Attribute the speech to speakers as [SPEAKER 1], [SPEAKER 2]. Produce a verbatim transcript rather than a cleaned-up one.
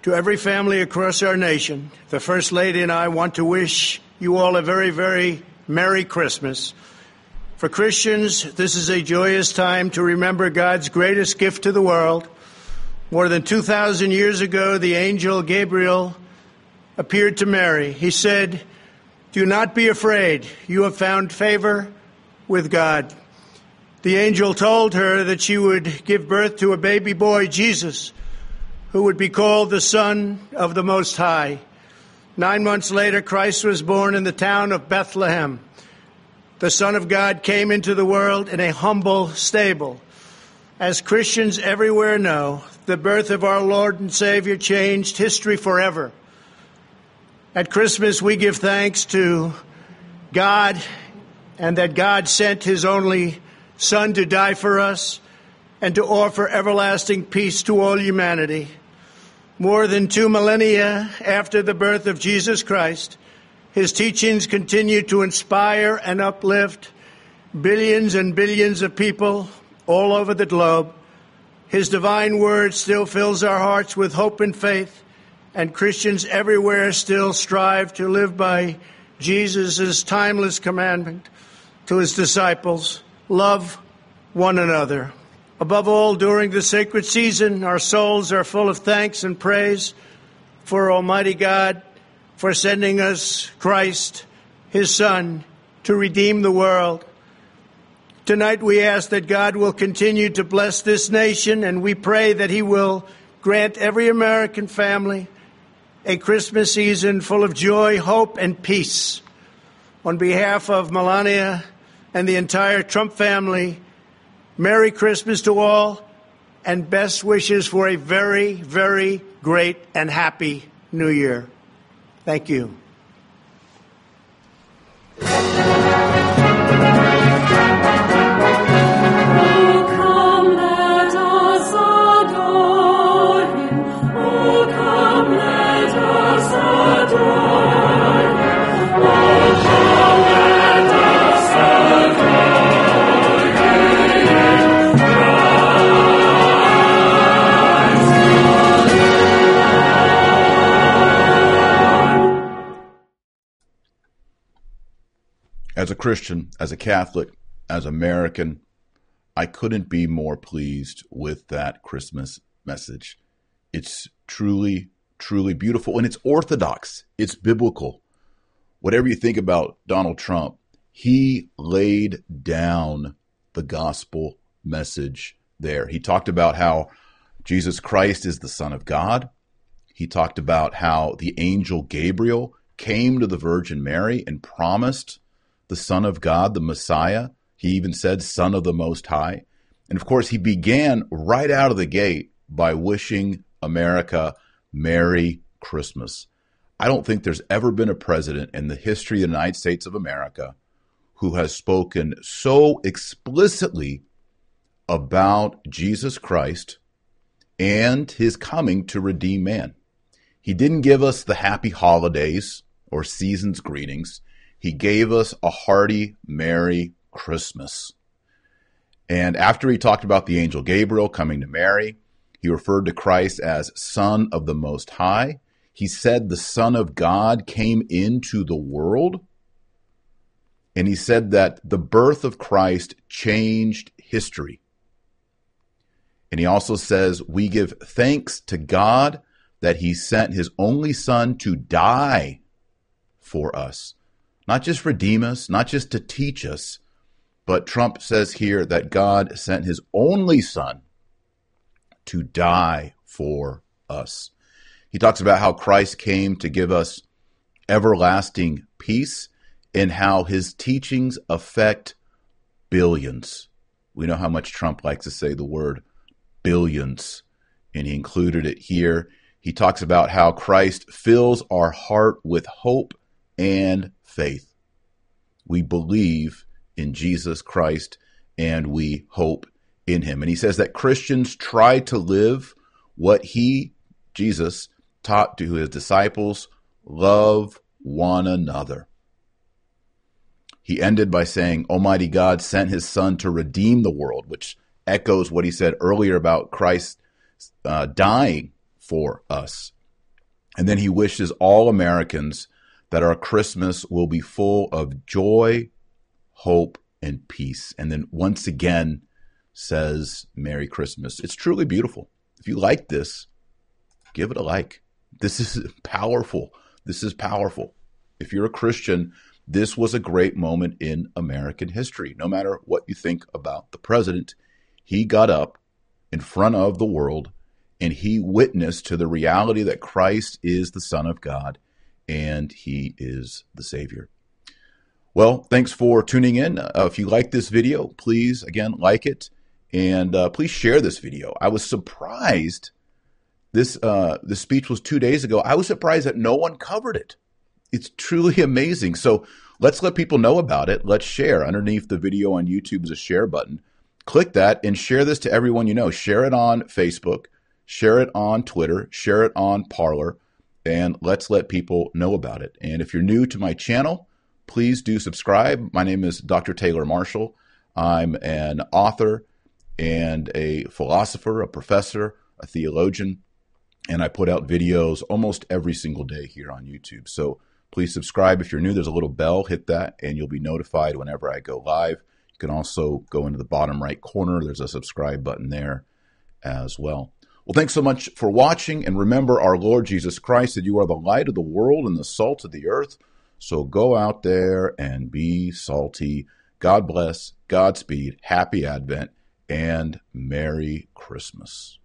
[SPEAKER 1] To every family across our nation, the First Lady and I want to wish you all a very, very Merry Christmas. For Christians, this is a joyous time to remember God's greatest gift to the world. More than two thousand years ago, the angel Gabriel appeared to Mary. He said, "Do not be afraid. You have found favor with God." The angel told her that she would give birth to a baby boy, Jesus, who would be called the Son of the Most High. Nine months later, Christ was born in the town of Bethlehem. The Son of God came into the world in a humble stable. As Christians everywhere know, the birth of our Lord and Savior changed history forever. At Christmas, we give thanks to God and that God sent his only Son to die for us and to offer everlasting peace to all humanity. More than two millennia after the birth of Jesus Christ, his teachings continue to inspire and uplift billions and billions of people all over the globe. His divine word still fills our hearts with hope and faith, and Christians everywhere still strive to live by Jesus' timeless commandment to his disciples: love one another. Above all, during the sacred season, our souls are full of thanks and praise for Almighty God for sending us Christ, his Son, to redeem the world. Tonight we ask that God will continue to bless this nation, and we pray that he will grant every American family a Christmas season full of joy, hope, and peace. On behalf of Melania and the entire Trump family, Merry Christmas to all, and best wishes for a very, very great and happy New Year. Thank you.
[SPEAKER 2] As a Christian, as a Catholic, as American, I couldn't be more pleased with that Christmas message. It's truly, truly beautiful, and it's orthodox. It's biblical. Whatever you think about Donald Trump, he laid down the gospel message there. He talked about how Jesus Christ is the Son of God. He talked about how the angel Gabriel came to the Virgin Mary and promised the Son of God, the Messiah. He even said Son of the Most High. And of course, he began right out of the gate by wishing America Merry Christmas. I don't think there's ever been a president in the history of the United States of America who has spoken so explicitly about Jesus Christ and his coming to redeem man. He didn't give us the happy holidays or season's greetings. He gave us a hearty Merry Christmas. And after he talked about the angel Gabriel coming to Mary, he referred to Christ as Son of the Most High. He said the Son of God came into the world. And he said that the birth of Christ changed history. And he also says we give thanks to God that he sent his only Son to die for us. Not just redeem us, not just to teach us, but Trump says here that God sent his only Son to die for us. He talks about how Christ came to give us everlasting peace and how his teachings affect billions. We know how much Trump likes to say the word billions, and he included it here. He talks about how Christ fills our heart with hope and faith. We believe in Jesus Christ and we hope in him. And he says that Christians try to live what he, Jesus, taught to his disciples: love one another. He ended by saying, Almighty God sent his Son to redeem the world, which echoes what he said earlier about Christ uh, dying for us. And then he wishes all Americans that our Christmas will be full of joy, hope, and peace. And then once again says, Merry Christmas. It's truly beautiful. If you like this, give it a like. This is powerful. This is powerful. If you're a Christian, this was a great moment in American history. No matter what you think about the president, he got up in front of the world and he witnessed to the reality that Christ is the Son of God and he is the Savior. Well, thanks for tuning in. Uh, if you like this video, please, again, like it, and uh, please share this video. I was surprised. This uh, this speech was two days ago. I was surprised that no one covered it. It's truly amazing. So let's let people know about it. Let's share. Underneath the video on YouTube is a share button. Click that and share this to everyone you know. Share it on Facebook. Share it on Twitter. Share it on Parler. And let's let people know about it. And if you're new to my channel, please do subscribe. My name is Doctor Taylor Marshall. I'm an author and a philosopher, a professor, a theologian, and I put out videos almost every single day here on YouTube. So please subscribe. If you're new, there's a little bell. Hit that, and you'll be notified whenever I go live. You can also go into the bottom right corner. There's a subscribe button there as well. Well, thanks so much for watching, and remember our Lord Jesus Christ, that you are the light of the world and the salt of the earth. So go out there and be salty. God bless, Godspeed, happy Advent, and Merry Christmas.